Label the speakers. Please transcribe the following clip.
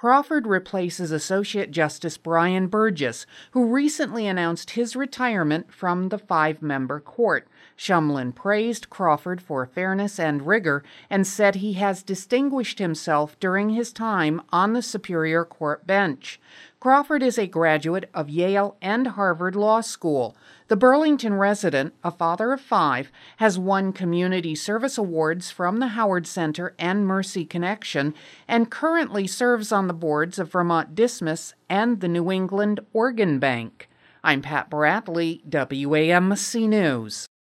Speaker 1: Crawford replaces Associate Justice Brian Burgess, who recently announced his retirement from the 5-member court. Shumlin praised Crawford for fairness and rigor and said he has distinguished himself during his time on the Superior Court bench. Crawford is a graduate of Yale and Harvard Law School. The Burlington resident, a father of 5, has won community service awards from the Howard Center and Mercy Connection and currently serves on the boards of Vermont Dismas and the New England Organ Bank. I'm Pat Bradley, WAMC News.